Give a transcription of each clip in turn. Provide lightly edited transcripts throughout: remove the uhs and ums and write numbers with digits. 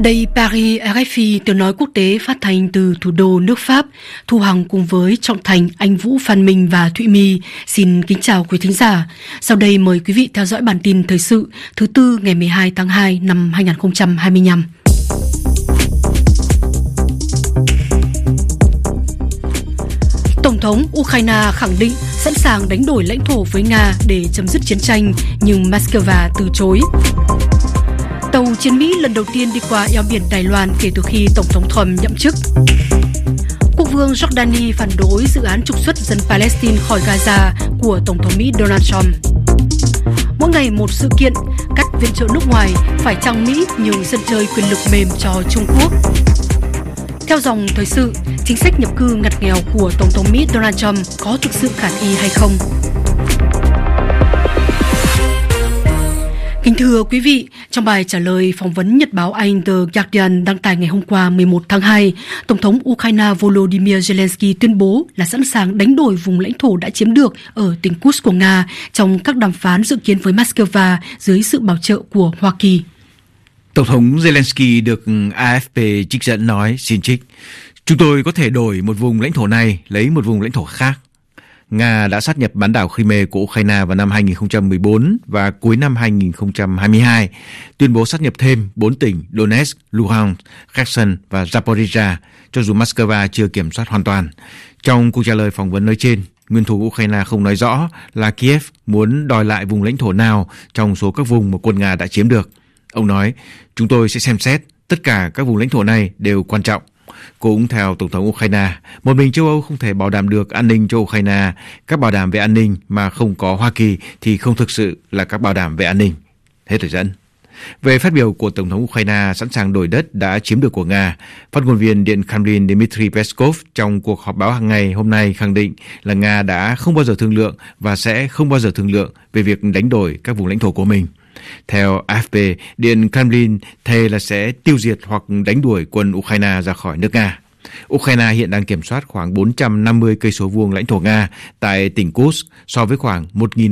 Đây Paris, RFI, tiếng nói quốc tế phát thanh từ thủ đô nước Pháp. Thu Hằng cùng với Trọng Thành, Anh Vũ, Phan Minh và Thụy My xin kính chào quý thính giả. Sau đây mời quý vị theo dõi bản tin thời sự thứ Tư ngày 12 tháng 2 năm 2025. Tổng thống Ukraine khẳng định sẵn sàng đánh đổi lãnh thổ với Nga để chấm dứt chiến tranh, nhưng Moscow từ chối. Tàu chiến Mỹ lần đầu tiên đi qua eo biển Đài Loan kể từ khi Tổng thống Trump nhậm chức. Quốc vương Jordani phản đối dự án trục xuất dân Palestine khỏi Gaza của Tổng thống Mỹ Donald Trump. Mỗi ngày một sự kiện, cắt viện trợ nước ngoài, phải chăng Mỹ nhường sân chơi quyền lực mềm cho Trung Quốc. Theo dòng thời sự, chính sách nhập cư ngặt nghèo của Tổng thống Mỹ Donald Trump có thực sự khả thi hay không? Kính thưa quý vị, trong bài trả lời phỏng vấn nhật báo Anh The Guardian đăng tải ngày hôm qua 11 tháng 2, Tổng thống Ukraine Volodymyr Zelensky tuyên bố là sẵn sàng đánh đổi vùng lãnh thổ đã chiếm được ở tỉnh Kursk của Nga trong các đàm phán dự kiến với Moscow dưới sự bảo trợ của Hoa Kỳ. Tổng thống Zelensky được AFP trích dẫn nói, xin trích, chúng tôi có thể đổi một vùng lãnh thổ này lấy một vùng lãnh thổ khác. Nga đã sát nhập bán đảo Crimea của Ukraine vào năm 2014 và cuối năm 2022, tuyên bố sát nhập thêm 4 tỉnh Donetsk, Luhansk, Kherson và Zaporizhia, cho dù Moscow chưa kiểm soát hoàn toàn. Trong cuộc trả lời phỏng vấn nói trên, nguyên thủ Ukraine không nói rõ là Kiev muốn đòi lại vùng lãnh thổ nào trong số các vùng mà quân Nga đã chiếm được. Ông nói, chúng tôi sẽ xem xét, tất cả các vùng lãnh thổ này đều quan trọng. Cũng theo Tổng thống Ukraine, một mình châu Âu không thể bảo đảm được an ninh cho Ukraine. Các bảo đảm về an ninh mà không có Hoa Kỳ thì không thực sự là các bảo đảm về an ninh. Hết thời dẫn. Về phát biểu của Tổng thống Ukraine sẵn sàng đổi đất đã chiếm được của Nga, phát ngôn viên Điện Kremlin Dmitry Peskov trong cuộc họp báo hàng ngày hôm nay khẳng định là Nga đã không bao giờ thương lượng và sẽ không bao giờ thương lượng về việc đánh đổi các vùng lãnh thổ của mình. Theo AFP, Điện Kremlin thề là sẽ tiêu diệt hoặc đánh đuổi quân Ukraine ra khỏi nước Nga. Ukraine hiện đang kiểm soát khoảng 450 cây số vuông lãnh thổ Nga tại tỉnh Kursk so với khoảng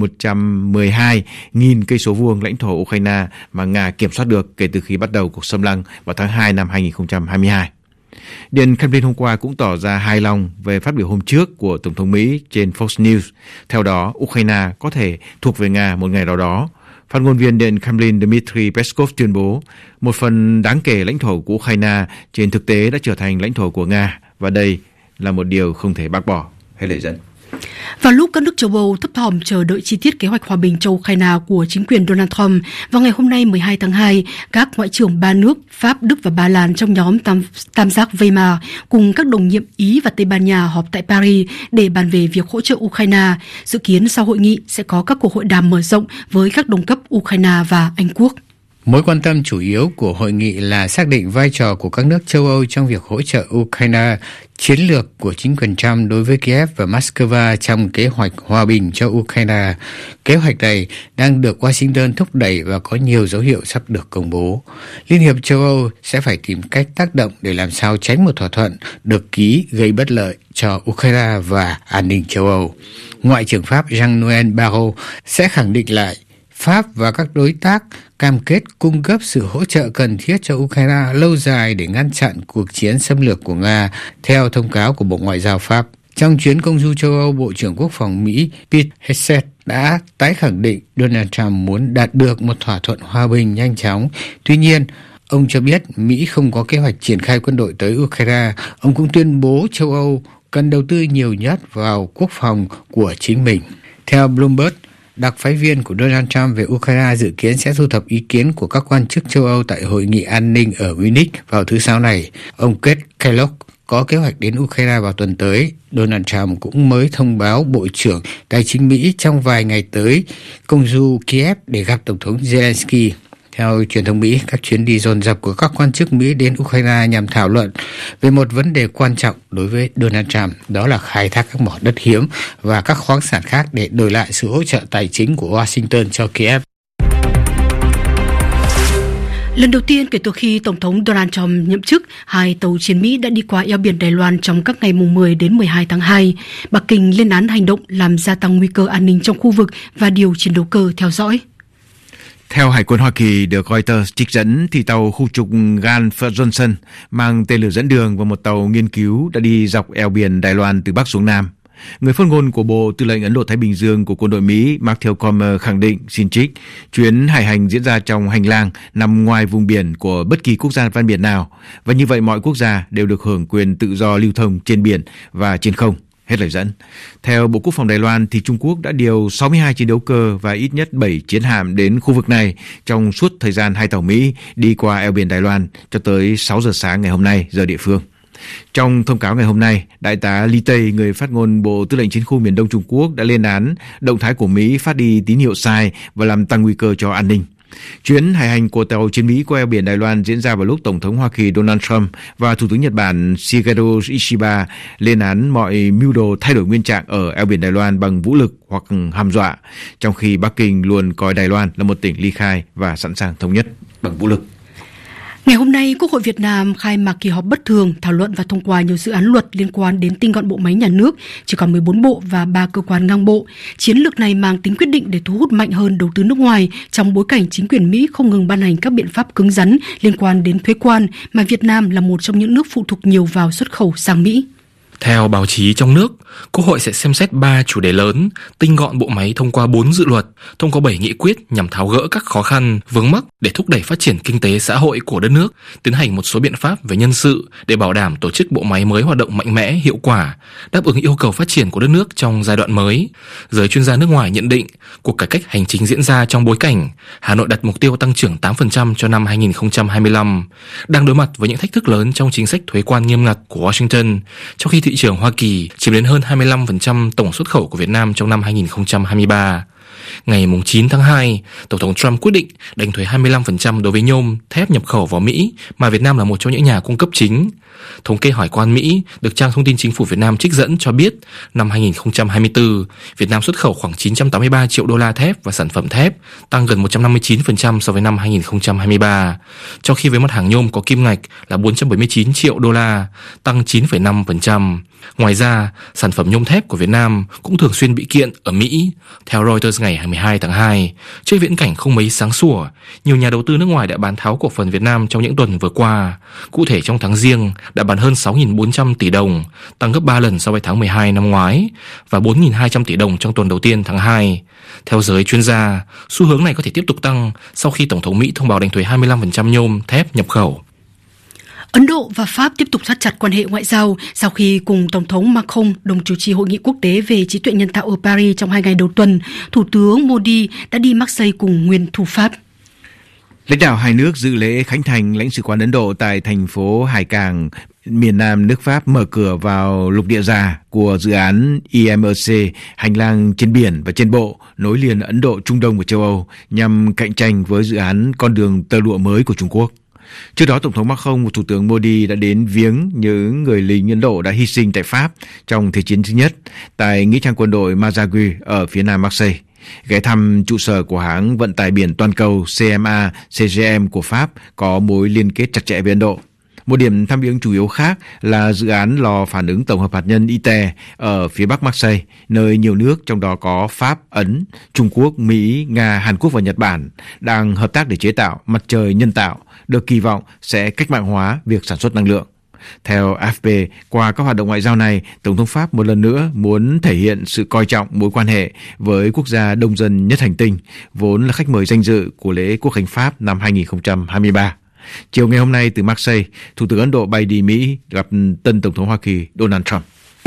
1.112.000 cây số vuông lãnh thổ Ukraine mà Nga kiểm soát được kể từ khi bắt đầu cuộc xâm lăng vào tháng 2 năm 2022. Điện Kremlin hôm qua cũng tỏ ra hài lòng về phát biểu hôm trước của Tổng thống Mỹ trên Fox News. Theo đó, Ukraine có thể thuộc về Nga một ngày nào đó. Phát ngôn viên Điện Kremlin Dmitry Peskov tuyên bố một phần đáng kể lãnh thổ của Ukraine trên thực tế đã trở thành lãnh thổ của Nga và đây là một điều không thể bác bỏ. Hết lời dẫn. Vào lúc các nước châu Âu thấp thỏm chờ đợi chi tiết kế hoạch hòa bình cho Ukraine của chính quyền Donald Trump, vào ngày hôm nay 12 tháng 2, các ngoại trưởng ba nước Pháp, Đức và Ba Lan trong nhóm tam giác Weimar cùng các đồng nhiệm Ý và Tây Ban Nha họp tại Paris để bàn về việc hỗ trợ Ukraine. Dự kiến sau hội nghị sẽ có các cuộc hội đàm mở rộng với các đồng cấp Ukraine và Anh Quốc. Mối quan tâm chủ yếu của hội nghị là xác định vai trò của các nước châu Âu trong việc hỗ trợ Ukraine, chiến lược của chính quyền Trump đối với Kiev và Moscow trong kế hoạch hòa bình cho Ukraine. Kế hoạch này đang được Washington thúc đẩy và có nhiều dấu hiệu sắp được công bố. Liên hiệp châu Âu sẽ phải tìm cách tác động để làm sao tránh một thỏa thuận được ký gây bất lợi cho Ukraine và an ninh châu Âu. Ngoại trưởng Pháp Jean-Noël Barrot sẽ khẳng định lại Pháp và các đối tác cam kết cung cấp sự hỗ trợ cần thiết cho Ukraine lâu dài để ngăn chặn cuộc chiến xâm lược của Nga, theo thông cáo của Bộ Ngoại giao Pháp. Trong chuyến công du châu Âu, Bộ trưởng Quốc phòng Mỹ Pete Hegseth đã tái khẳng định Donald Trump muốn đạt được một thỏa thuận hòa bình nhanh chóng. Tuy nhiên, ông cho biết Mỹ không có kế hoạch triển khai quân đội tới Ukraine. Ông cũng tuyên bố châu Âu cần đầu tư nhiều nhất vào quốc phòng của chính mình. Theo Bloomberg, đặc phái viên của Donald Trump về Ukraine dự kiến sẽ thu thập ý kiến của các quan chức châu Âu tại hội nghị an ninh ở Munich vào thứ Sáu này. Ông Keith Kellogg có kế hoạch đến Ukraine vào tuần tới. Donald Trump cũng mới thông báo Bộ trưởng Tài chính Mỹ trong vài ngày tới công du Kiev để gặp Tổng thống Zelensky. Theo truyền thông Mỹ, các chuyến đi dồn dập của các quan chức Mỹ đến Ukraine nhằm thảo luận về một vấn đề quan trọng đối với Donald Trump, đó là khai thác các mỏ đất hiếm và các khoáng sản khác để đổi lại sự hỗ trợ tài chính của Washington cho Kiev. Lần đầu tiên kể từ khi Tổng thống Donald Trump nhậm chức, 2 tàu chiến Mỹ đã đi qua eo biển Đài Loan trong các ngày mùng 10 đến 12 tháng 2. Bắc Kinh lên án hành động làm gia tăng nguy cơ an ninh trong khu vực và điều chiến đấu cơ theo dõi. Theo Hải quân Hoa Kỳ được Reuters trích dẫn thì tàu khu trục Gan Johnson mang tên lửa dẫn đường và một tàu nghiên cứu đã đi dọc eo biển Đài Loan từ Bắc xuống Nam. Người phát ngôn của Bộ Tư lệnh Ấn Độ-Thái Bình Dương của quân đội Mỹ Matthew Comer khẳng định xin trích chuyến hải hành diễn ra trong hành lang nằm ngoài vùng biển của bất kỳ quốc gia ven biển nào, và như vậy mọi quốc gia đều được hưởng quyền tự do lưu thông trên biển và trên không. Hết lời dẫn. Theo Bộ Quốc phòng Đài Loan thì Trung Quốc đã điều 62 chiến đấu cơ và ít nhất 7 chiến hạm đến khu vực này trong suốt thời gian hai tàu Mỹ đi qua eo biển Đài Loan cho tới 6 giờ sáng ngày hôm nay giờ địa phương. Trong thông cáo ngày hôm nay, Đại tá Lý Tây, người phát ngôn Bộ Tư lệnh Chiến khu miền Đông Trung Quốc đã lên án động thái của Mỹ phát đi tín hiệu sai và làm tăng nguy cơ cho an ninh. Chuyến hải hành của tàu chiến Mỹ qua eo biển Đài Loan diễn ra vào lúc Tổng thống Hoa Kỳ Donald Trump và Thủ tướng Nhật Bản Shigeru Ishiba lên án mọi mưu đồ thay đổi nguyên trạng ở eo biển Đài Loan bằng vũ lực hoặc hăm dọa, trong khi Bắc Kinh luôn coi Đài Loan là một tỉnh ly khai và sẵn sàng thống nhất bằng vũ lực. Ngày hôm nay, Quốc hội Việt Nam khai mạc kỳ họp bất thường thảo luận và thông qua nhiều dự án luật liên quan đến tinh gọn bộ máy nhà nước, chỉ còn 14 bộ và 3 cơ quan ngang bộ. Chiến lược này mang tính quyết định để thu hút mạnh hơn đầu tư nước ngoài trong bối cảnh chính quyền Mỹ không ngừng ban hành các biện pháp cứng rắn liên quan đến thuế quan, mà Việt Nam là một trong những nước phụ thuộc nhiều vào xuất khẩu sang Mỹ. Theo báo chí trong nước, Quốc hội sẽ xem xét 3 chủ đề lớn, tinh gọn bộ máy thông qua 4 dự luật, thông qua 7 nghị quyết nhằm tháo gỡ các khó khăn, vướng mắc để thúc đẩy phát triển kinh tế xã hội của đất nước, tiến hành một số biện pháp về nhân sự để bảo đảm tổ chức bộ máy mới hoạt động mạnh mẽ, hiệu quả, đáp ứng yêu cầu phát triển của đất nước trong giai đoạn mới. Giới chuyên gia nước ngoài nhận định, cuộc cải cách hành chính diễn ra trong bối cảnh Hà Nội đặt mục tiêu tăng trưởng 8% cho năm 2025, đang đối mặt với những thách thức lớn trong chính sách thuế quan nghiêm ngặt của Washington, trong khi thị trường Hoa Kỳ chiếm đến hơn 25% tổng xuất khẩu của Việt Nam trong năm 2023. Ngày 9 tháng 2, Tổng thống Trump quyết định đánh thuế 25% đối với nhôm, thép nhập khẩu vào Mỹ, mà Việt Nam là một trong những nhà cung cấp chính. Thống kê Hải quan Mỹ được trang thông tin chính phủ Việt Nam trích dẫn cho biết, năm 2024, Việt Nam xuất khẩu khoảng 983 triệu đô la thép và sản phẩm thép, tăng gần 159% so với năm 2023, trong khi với mặt hàng nhôm có kim ngạch là 479 triệu đô la, tăng 9,5%. Ngoài ra, sản phẩm nhôm thép của Việt Nam cũng thường xuyên bị kiện ở Mỹ. Theo Reuters ngày 12 tháng 2, trước viễn cảnh không mấy sáng sủa, nhiều nhà đầu tư nước ngoài đã bán tháo cổ phần Việt Nam trong những tuần vừa qua. Cụ thể trong tháng Giêng đã bán hơn 6.400 tỷ đồng, tăng gấp 3 lần so với tháng 12 năm ngoái, và 4.200 tỷ đồng trong tuần đầu tiên tháng 2. Theo giới chuyên gia, xu hướng này có thể tiếp tục tăng sau khi Tổng thống Mỹ thông báo đánh thuế 25% nhôm, thép nhập khẩu. Ấn Độ và Pháp tiếp tục thắt chặt quan hệ ngoại giao sau khi cùng Tổng thống Macron đồng chủ trì hội nghị quốc tế về trí tuệ nhân tạo ở Paris trong 2 ngày đầu tuần. Thủ tướng Modi đã đi Marseille cùng nguyên thủ Pháp. Lãnh đạo hai nước dự lễ khánh thành lãnh sự quán Ấn Độ tại thành phố Hải Cảng, miền Nam nước Pháp mở cửa vào lục địa già của dự án IMEC, hành lang trên biển và trên bộ nối liền Ấn Độ, Trung Đông và châu Âu nhằm cạnh tranh với dự án con đường tơ lụa mới của Trung Quốc. Trước đó, Tổng thống Macron và Thủ tướng Modi đã đến viếng những người lính Ấn Độ đã hy sinh tại Pháp trong Thế chiến thứ nhất tại nghĩa trang quân đội Mazagui ở phía nam Marseille, ghé thăm trụ sở của hãng vận tải biển toàn cầu CMA-CGM của Pháp có mối liên kết chặt chẽ với Ấn Độ. Một điểm tham viếng chủ yếu khác là dự án lò phản ứng tổng hợp hạt nhân ITER ở phía bắc Marseille, nơi nhiều nước trong đó có Pháp, Ấn, Trung Quốc, Mỹ, Nga, Hàn Quốc và Nhật Bản đang hợp tác để chế tạo mặt trời nhân tạo, được kỳ vọng sẽ cách mạng hóa việc sản xuất năng lượng. Theo AFP, qua các hoạt động ngoại giao này, Tổng thống Pháp một lần nữa muốn thể hiện sự coi trọng mối quan hệ với quốc gia đông dân nhất hành tinh, vốn là khách mời danh dự của lễ Quốc khánh Pháp năm 2023. Chiều ngày hôm nay từ Marseille, Thủ tướng Ấn Độ bay đi Mỹ gặp tân Tổng thống Hoa Kỳ Donald Trump.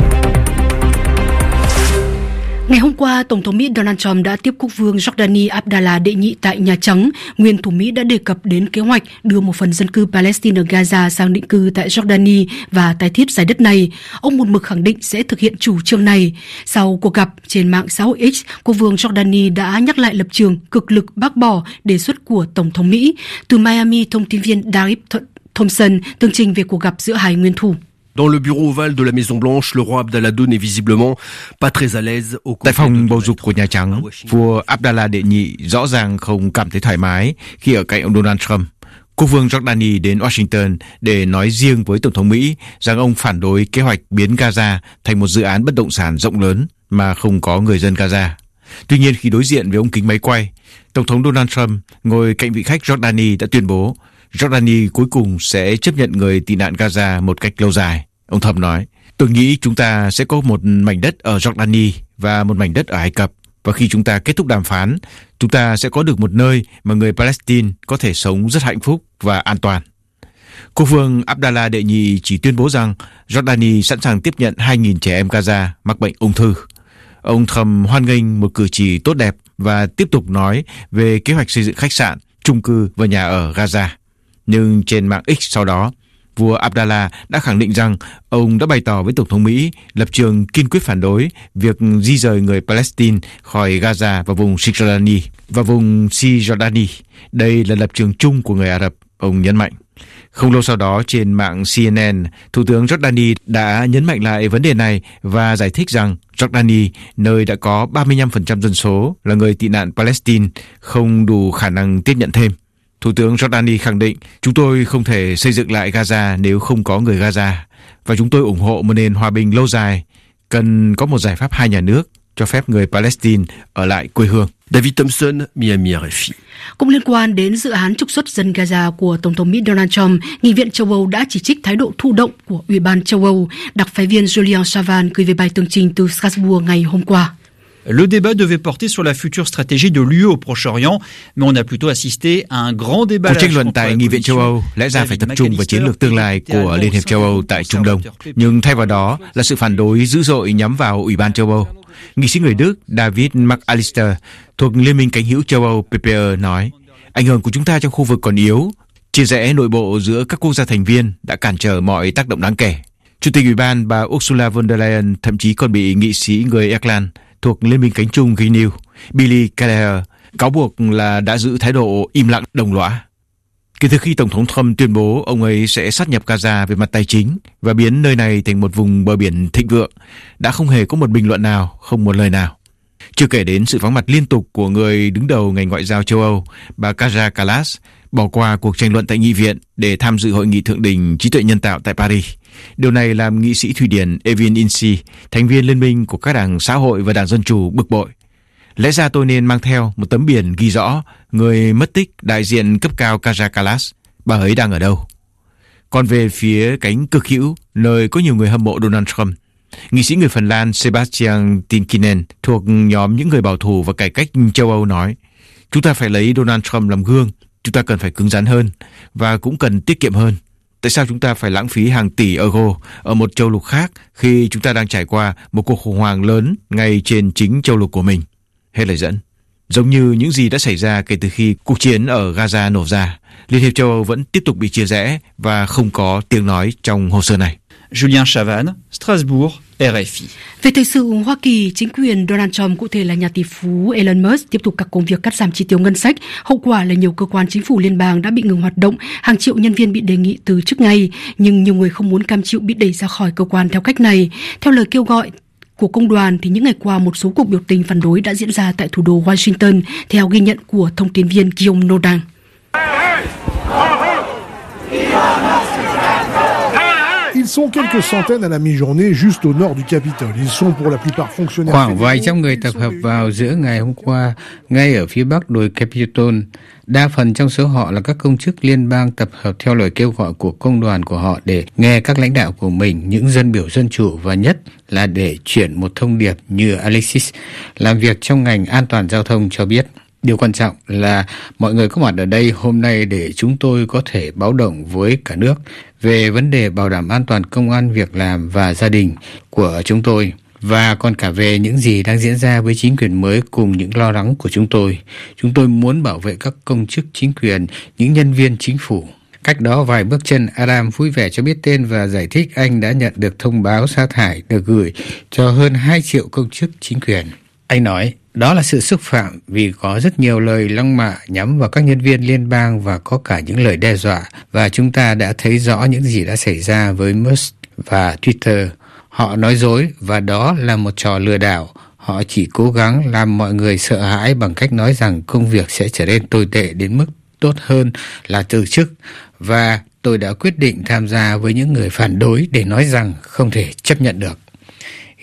Ngày hôm qua, Tổng thống Mỹ Donald Trump đã tiếp quốc vương Jordani Abdallah đệ nhị tại Nhà Trắng. Nguyên thủ Mỹ đã đề cập đến kế hoạch đưa một phần dân cư Palestine ở Gaza sang định cư tại Jordani và tái thiết giải đất này. Ông một mực khẳng định sẽ thực hiện chủ trương này. Sau cuộc gặp trên mạng xã hội X, quốc vương Jordani đã nhắc lại lập trường cực lực bác bỏ đề xuất của Tổng thống Mỹ. Từ Miami, thông tin viên Darip Thompson tường trình về cuộc gặp giữa hai nguyên thủ. Dans le bureau ovale de la Maison Blanche, le roi Abdallah II n'est visiblement pas très à l'aise au Tại phòng bầu dục của Nhà Trắng, vua Abdallah đệ nhị rõ ràng không cảm thấy thoải mái khi ở cạnh ông Donald Trump. Quốc vương Jordani đến Washington để nói riêng với Tổng thống Mỹ rằng ông phản đối kế hoạch biến Gaza thành một dự án bất động sản rộng lớn mà không có người dân Gaza. Tuy nhiên, khi đối diện với ống kính máy quay, Tổng thống Donald Trump ngồi cạnh vị khách Jordani đã tuyên bố Jordani cuối cùng sẽ chấp nhận người tị nạn Gaza một cách lâu dài. Ông Trump nói, tôi nghĩ chúng ta sẽ có một mảnh đất ở Jordani và một mảnh đất ở Ai Cập. Và khi chúng ta kết thúc đàm phán, chúng ta sẽ có được một nơi mà người Palestine có thể sống rất hạnh phúc và an toàn. Quốc vương Abdallah đệ nhị chỉ tuyên bố rằng Jordani sẵn sàng tiếp nhận 2.000 trẻ em Gaza mắc bệnh ung thư. Ông Trump hoan nghênh một cử chỉ tốt đẹp và tiếp tục nói về kế hoạch xây dựng khách sạn, chung cư và nhà ở Gaza. Nhưng trên mạng X sau đó, vua Abdallah đã khẳng định rằng ông đã bày tỏ với Tổng thống Mỹ lập trường kiên quyết phản đối việc di rời người Palestine khỏi Gaza và vùng Cisjordani. Đây là lập trường chung của người Ả Rập, ông nhấn mạnh. Không lâu sau đó, trên mạng CNN, Thủ tướng Jordani đã nhấn mạnh lại vấn đề này và giải thích rằng Jordani, nơi đã có 35% dân số là người tị nạn Palestine, không đủ khả năng tiếp nhận thêm. Thủ tướng Jordani khẳng định, chúng tôi không thể xây dựng lại Gaza nếu không có người Gaza, và chúng tôi ủng hộ một nền hòa bình lâu dài, cần có một giải pháp hai nhà nước, cho phép người Palestine ở lại quê hương. David Thompson, Miami, RFI. Cũng liên quan đến dự án trục xuất dân Gaza của Tổng thống Mỹ Donald Trump, Nghị viện châu Âu đã chỉ trích thái độ thụ động của Ủy ban châu Âu. Đặc phái viên Julian Chavan gửi về bài tường trình từ Strasbourg ngày hôm qua. Le débat devait porter sur la future stratégie de l'UE au Proche-Orient, mais on a plutôt assisté à un grand débat. Cuộc tranh luận tại Nghị viện châu Âu lẽ ra phải tập trung vào chiến lược tương lai của Liên hiệp châu Âu tại Trung Đông, nhưng thay vào đó là sự phản đối dữ dội nhắm vào Ủy ban châu Âu. Nghị sĩ người Đức David McAllister thuộc Liên minh cánh hữu châu Âu PPE nói, ảnh hưởng của chúng ta trong khu vực còn yếu, chia rẽ nội bộ giữa các quốc gia thành viên đã cản trở mọi tác động đáng kể. Chủ tịch Ủy ban bà Ursula von der Leyen thậm chí còn bị nghị sĩ người Ireland thuộc Liên minh cánh trung Renew, Billy Callagher, cáo buộc là đã giữ thái độ im lặng đồng lõa. Kể từ khi Tổng thống Trump tuyên bố ông ấy sẽ sát nhập Gaza về mặt tài chính và biến nơi này thành một vùng bờ biển thịnh vượng, đã không hề có một bình luận nào, không một lời nào. Chưa kể đến sự vắng mặt liên tục của người đứng đầu ngành ngoại giao châu Âu, bà Kaja Kallas, bỏ qua cuộc tranh luận tại Nghị viện để tham dự hội nghị thượng đỉnh trí tuệ nhân tạo tại Paris. Điều này làm nghị sĩ Thụy Điển Evin Insi, thành viên liên minh của các đảng xã hội và đảng Dân Chủ, bực bội. Lẽ ra tôi nên mang theo một tấm biển ghi rõ người mất tích đại diện cấp cao Kaja Kallas, bà ấy đang ở đâu. Còn về phía cánh cực hữu, nơi có nhiều người hâm mộ Donald Trump, nghị sĩ người Phần Lan Sebastian Tinkinen thuộc nhóm những người bảo thủ và cải cách châu Âu nói, chúng ta phải lấy Donald Trump làm gương, chúng ta cần phải cứng rắn hơn và cũng cần tiết kiệm hơn. Tại sao chúng ta phải lãng phí hàng tỷ euro ở một châu lục khác khi chúng ta đang trải qua một cuộc khủng hoảng lớn ngay trên chính châu lục của mình? Hết lời dẫn. Giống như những gì đã xảy ra kể từ khi cuộc chiến ở Gaza nổ ra, Liên hiệp châu Âu vẫn tiếp tục bị chia rẽ và không có tiếng nói trong hồ sơ này. Julian Chavan, Strasbourg, RFI. Về thời sự Hoa Kỳ, chính quyền Donald Trump, cụ thể là nhà tỷ phú Elon Musk, tiếp tục các công việc cắt giảm chi tiêu ngân sách. Hậu quả là nhiều cơ quan chính phủ liên bang đã bị ngừng hoạt động, hàng triệu nhân viên bị đề nghị từ chức ngay, nhưng nhiều người không muốn cam chịu bị đẩy ra khỏi cơ quan theo cách này. Theo lời kêu gọi của công đoàn, thì những ngày qua một số cuộc biểu tình phản đối đã diễn ra tại thủ đô Washington, theo ghi nhận của thông tin viên Guillaume Nodin. Ils sont quelques centaines à la mi-journée juste au nord du Capitole. Ils sont pour la plupart fonctionnaires. Khoảng vài trăm người tập hợp vào giữa ngày hôm qua ngay ở phía bắc đồi Capitol. Đa phần trong số họ là các công chức liên bang tập hợp theo lời kêu gọi của công đoàn của họ để nghe các lãnh đạo của mình, những dân biểu dân chủ, và nhất là để chuyển một thông điệp như Alexis, làm việc trong ngành an toàn giao thông, cho biết. Điều quan trọng là mọi người có mặt ở đây hôm nay để chúng tôi có thể báo động với cả nước về vấn đề bảo đảm an toàn công ăn việc làm và gia đình của chúng tôi, và còn cả về những gì đang diễn ra với chính quyền mới cùng những lo lắng của chúng tôi. Chúng tôi muốn bảo vệ các công chức chính quyền, những nhân viên chính phủ. Cách đó vài bước chân, Adam vui vẻ cho biết tên và giải thích anh đã nhận được thông báo sa thải được gửi cho hơn 2 triệu công chức chính quyền. Anh nói, đó là sự xúc phạm vì có rất nhiều lời lăng mạ nhắm vào các nhân viên liên bang và có cả những lời đe dọa, và chúng ta đã thấy rõ những gì đã xảy ra với Musk và Twitter. Họ nói dối và đó là một trò lừa đảo. Họ chỉ cố gắng làm mọi người sợ hãi bằng cách nói rằng công việc sẽ trở nên tồi tệ đến mức tốt hơn là từ chức, và tôi đã quyết định tham gia với những người phản đối để nói rằng không thể chấp nhận được.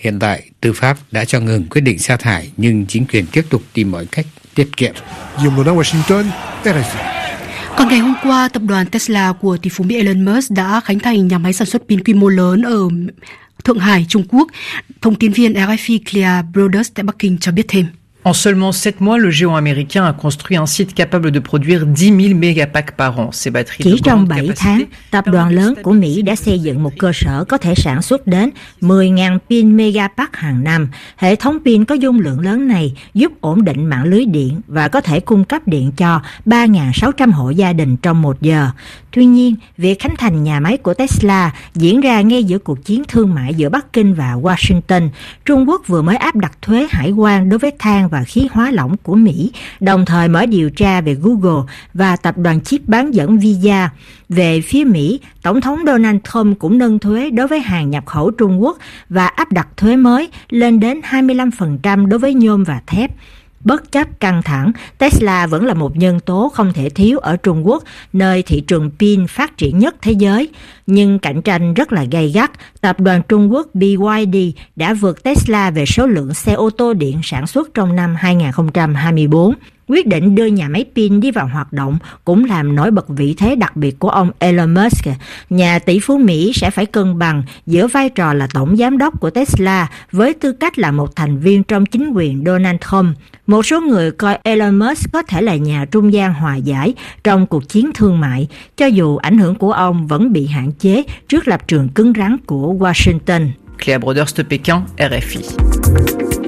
Hiện tại, tư pháp đã cho ngừng quyết định sa thải, nhưng chính quyền tiếp tục tìm mọi cách tiết kiệm. Guillaume Nona, Washington, RFI. Còn ngày hôm qua, tập đoàn Tesla của tỷ phú Mỹ Elon Musk đã khánh thành nhà máy sản xuất pin quy mô lớn ở Thượng Hải, Trung Quốc. Thông tin viên RFI Clea Brodus tại Bắc Kinh cho biết thêm. En seulement 7 mois, le géant américain a construit un site capable de produire 10.000 mégapacks par an. Ces batteries chỉ trong 7 tháng, tập đoàn lớn của Mỹ đã xây dựng một cơ sở có thể sản xuất đến 10.000 pin megapack hàng năm. Hệ thống pin có dung lượng lớn này giúp ổn định mạng lưới điện và có thể cung cấp điện cho 3.600 hộ gia đình trong 1 giờ. Tuy nhiên, việc khánh thành nhà máy của Tesla diễn ra ngay giữa cuộc chiến thương mại giữa Bắc Kinh và Washington. Trung Quốc vừa mới áp đặt thuế hải quan đối với than và khí hóa lỏng của Mỹ, đồng thời mở điều tra về Google và tập đoàn chip bán dẫn Visa. Về phía Mỹ, Tổng thống Donald Trump cũng nâng thuế đối với hàng nhập khẩu Trung Quốc và áp đặt thuế mới lên đến 25% đối với nhôm và thép. Bất chấp căng thẳng, Tesla vẫn là một nhân tố không thể thiếu ở Trung Quốc, nơi thị trường pin phát triển nhất thế giới. Nhưng cạnh tranh rất là gay gắt, tập đoàn Trung Quốc BYD đã vượt Tesla về số lượng xe ô tô điện sản xuất trong năm 2024. Quyết định đưa nhà máy pin đi vào hoạt động cũng làm nổi bật vị thế đặc biệt của ông Elon Musk. Nhà tỷ phú Mỹ sẽ phải cân bằng giữa vai trò là tổng giám đốc của Tesla với tư cách là một thành viên trong chính quyền Donald Trump. Một số người coi Elon Musk có thể là nhà trung gian hòa giải trong cuộc chiến thương mại, cho dù ảnh hưởng của ông vẫn bị hạn chế trước lập trường cứng rắn của Washington. Clea Brodus de Pékin, RFI.